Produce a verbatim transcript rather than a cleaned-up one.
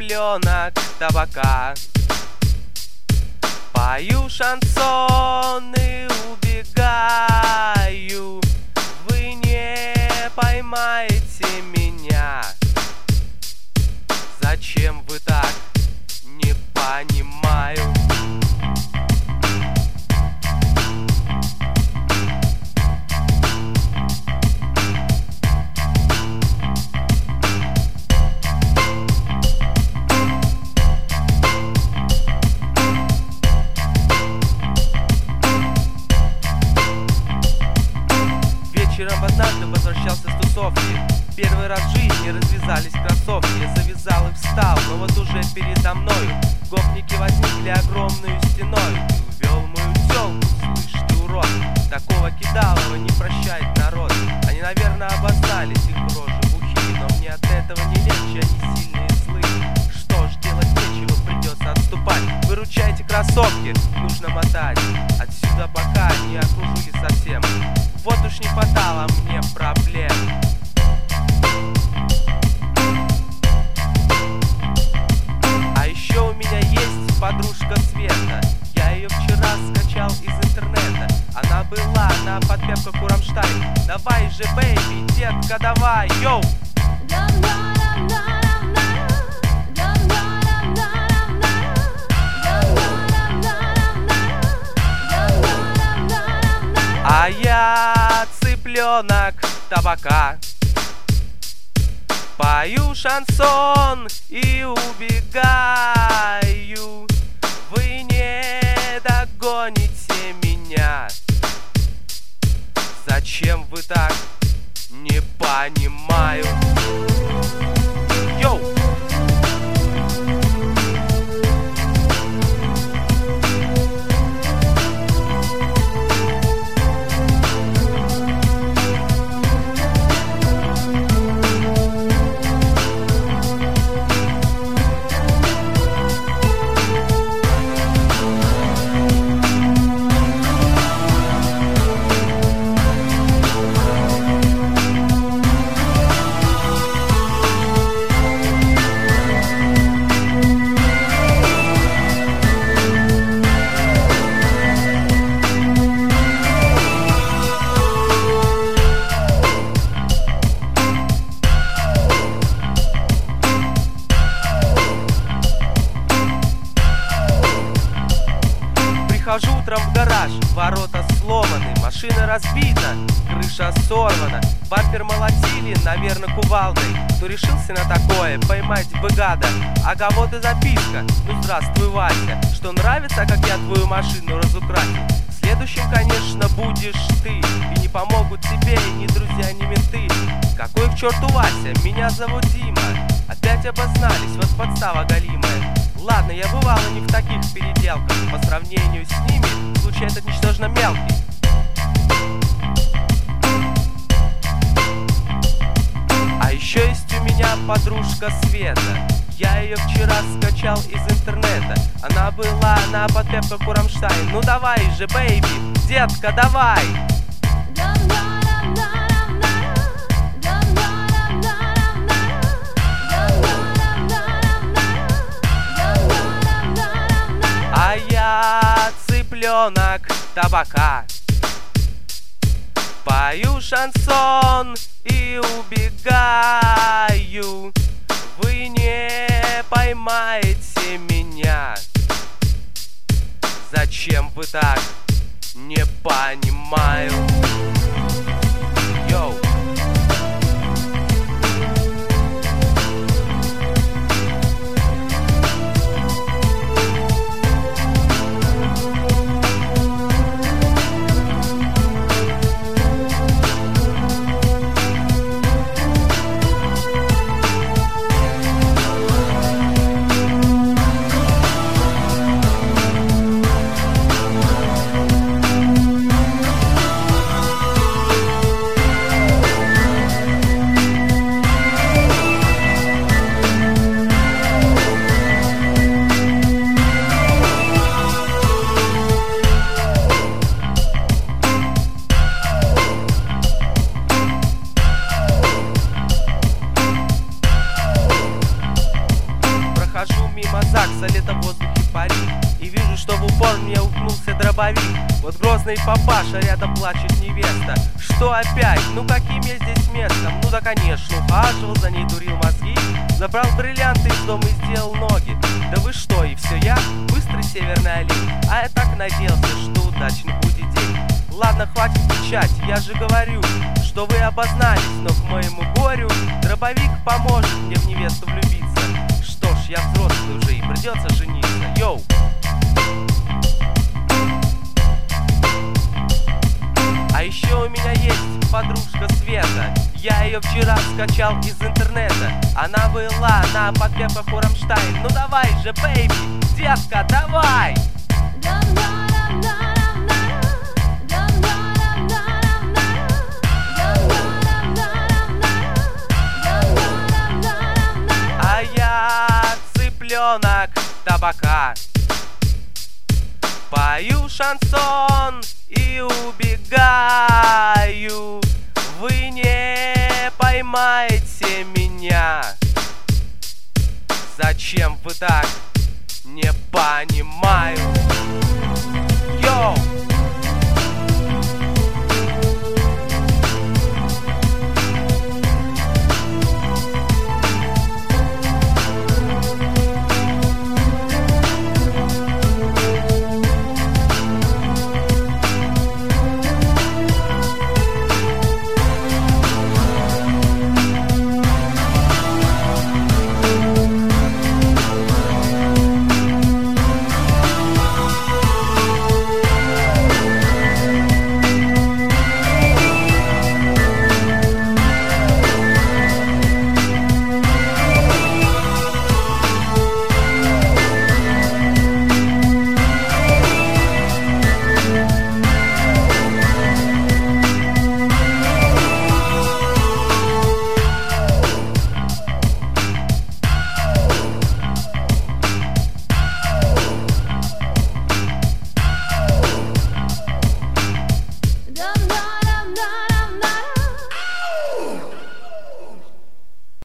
цыпленок табака. Пою шансон и убегаю, вы не поймаете меня. Зачем вы так? Не понимаю. Вечером однажды возвращался с тусовки. Первый раз в жизни развязались кроссовки. Я завязал и встал, но вот уже передо мною гопники возникли огромную стеной. Ты увел мою тёлку, слышь ты, урод. Такого кидалова не прощает народ. Они, наверное, обознались, их рожи бухие, но мне от этого не легче, они сильные и злые. Что ж, делать нечего, придется отступать. Выручайте, кроссовки, нужно мотать отсюда, пока не окружили совсем. Вот уж не хватало мне проблем. А еще у меня есть подружка Света. Я ее вчера скачал из интернета. Она была на подпевках у Рамштайн. Давай же, бэйби, детка, давай, йоу! А я цыпленок табака. Пою шансон и убегаю, вы не догоните меня. Зачем вы так? Не понимаю. Йоу! Прихожу утром в гараж, ворота сломаны, машина разбита, крыша сорвана, бампер молотили, наверное, кувалдой. Кто решился на такое, поймать бы гада. Ага, вот и записка. Ну здравствуй, Вася, что нравится, как я твою машину разукрасил? Следующим, конечно, будешь ты, и не помогут тебе ни друзья, ни менты. Какой к черту Вася, меня зовут Дима. Опять обознались, вот подстава голимая. Ладно, я бывала не в таких переделках. По сравнению с ними, случай этот ничтожно мелкий. А еще есть у меня подружка Света. Я ее вчера скачал из интернета. Она была на подпевках у Рамштайн. Ну давай же, бэйби, детка, давай! А я цыпленок табака. Пою шансон и убегаю, вы не поймаете меня. Зачем вы так? Не понимаю. Йоу! дробовик. Вот грозный папаша, рядом плачет невеста. Что опять? Ну каким я здесь местом? Ну да конечно, ухаживал за ней, дурил мозги. Забрал бриллианты из дома и сделал ноги. Да вы что, и все я? Быстрый северный олень. А я так надеялся, что удачный будет день. Ладно, хватит кричать, я же говорю, что вы обознались, но к моему горю дробовик поможет мне в невесту влюбиться. Что ж, я взрослый уже и придется жениться. Йоу! А еще у меня есть подружка Света. Я ее вчера скачал из интернета. Она была на подпевках у Рамштайн. Ну давай же, бэйби, детка, давай! А я цыпленок табака. Пою шансон и убегаю. Вы не поймаете меня. Зачем вы так? Не понимаю.